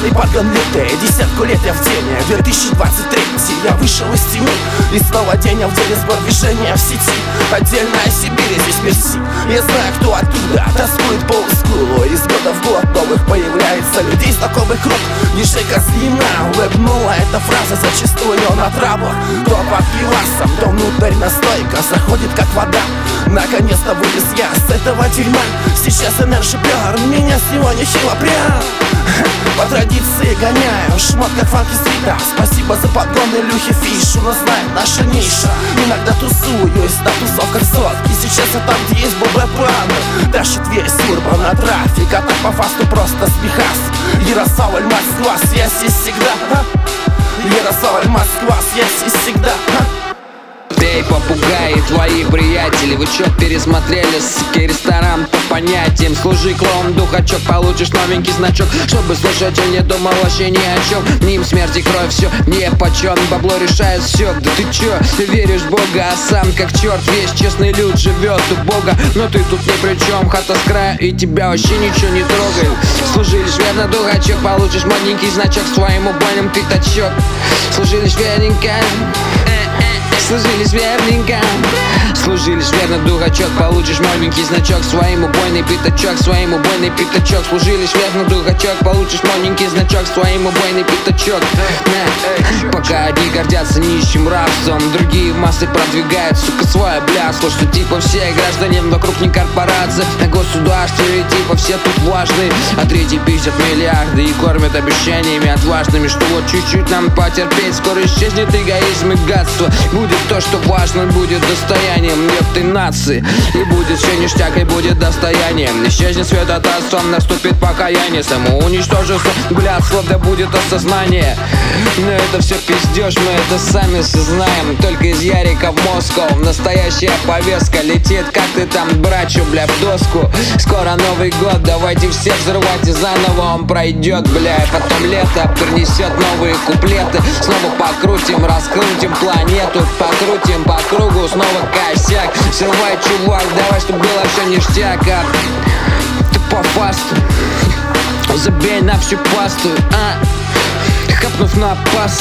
Черный погон лютый, десятку лет я в теме. 2023 я вышел из тени, и снова день, а в деле сбор движения в сети. Отдельная Сибирь, здесь мерси. Я знаю, кто оттуда тоскует по олдскулу. Из года в год новых появляется людей знакомых круг. Ниже Козлина улыбнула эта фраза, зачастую на травах. То под пивасом, то внутрь настойка заходит как вода. Наконец-то вылез я с этого дерьма. Сейчас энерджи-пер, меня сегодня хило прям. По традиции гоняю шмот как фанки-стрита. Спасибо за подгон Илюхи Фишу, но знает наша ниша. Иногда тусуюсь на тусовках сотки. Сейчас я там, где есть ББ-планы. Тащит весь урбан на трафик, а так по фасту просто смехас. Ярославль, Москва, связь есть всегда. Ярославль, Москва, связь есть всегда. Эй, попугаи, твои приятели, вы чё пересмотрели, суки, ресторан по понятиям? Служи клоун, духачок, получишь новенький значок, чтобы слушатель не думал вообще ни о чем. Ним смерть и кровь, все не почем, бабло решает все. Да ты чё, ты веришь в Бога, а сам как черт, весь честный люд живет у Бога. Но ты тут ни при чем, хата с края, и тебя вообще ничего не трогает. Служи лишь верно, духачок, получишь модненький значок с твоим убойным пятачок. Служи лишь верненько, служи лишь верненько. Служи лишь верно, дурачок, получишь модненький значок, своим убойный пятачок, своим убойный пятачок. Служи лишь верно, дурачок, получишь модненький значок, своим убойный пятачок. Пока одни гордятся нищим рабством, другие в массы продвигают, сука, свое блядство. Что типа все граждане вокруг не корпорации, на государстве типа все тут важны, а третьи пиздят миллиарды и кормят обещаниями отважными, что вот чуть-чуть нам потерпеть, скоро исчезнет эгоизм и гадство. Будет то, что важно, будет достоянием этой нации, и будет все ништяк, и будет достоянием. Исчезнет святотатством, наступит покаяние, самоуничтожится блядство, да будет осознание. Но это все пиздеж, мы это сами все знаем. Только из Ярика в Москву настоящая повестка летит, как ты там, брачу, бля, в доску. Скоро Новый год, давайте все взрывать, и заново он пройдет, бля. И потом лето принесет новые куплеты. Снова покрутим, раскрутим планету, покрутим по кругу, снова косяк. Взрывай, чувак, давай, чтоб было все ништяк. Ты по фасту, забей на всю пасту, хапнув на пас,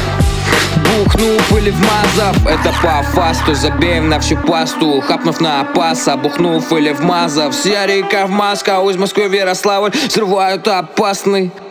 бухнув или вмазав. Это по фасту, забеем на всю пасту, хапнув на пас, бухнув или вмазав. Вся река в Москву, из Москвы в Ярославль взрывают опасный.